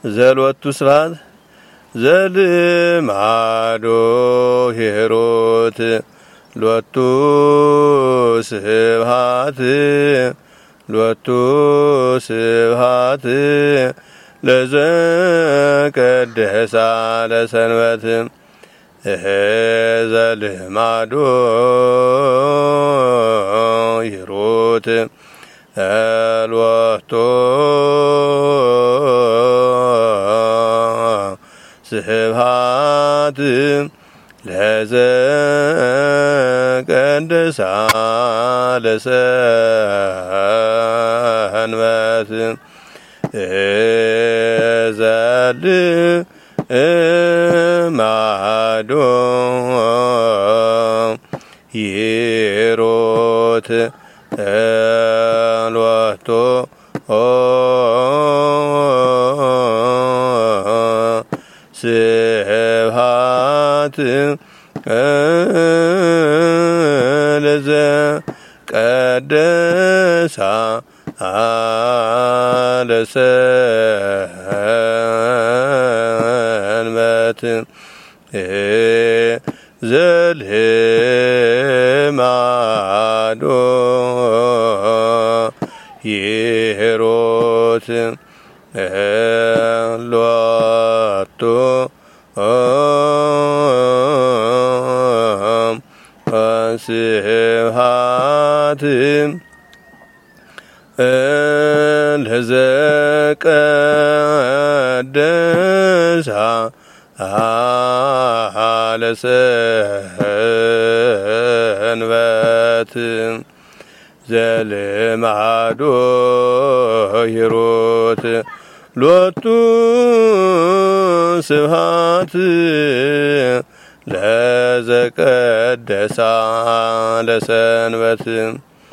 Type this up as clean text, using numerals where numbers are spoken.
ዘሎቱ ስብሐት ዘልማዶ ሄሮት ሎቱ ስብሐት ሎቱ ስብሐት ለዘቀደሳ ለሰንበት ዘልማዶ ሄሮት ሎቱ ስብሐት ለዘቀደሳ ለሰንበት ዘልማዶ ሄሮት ሎቱ ስብሐት ለዘቀደሳ ለሰንበት ዘልማዶ ሄሮት ሎቱ ስብሐት ለዘቀደሳ ለሰንበት ዘልማዶ ሄሮት ሎቱ ስብሐት ለዘቀደሳ ለሰንበት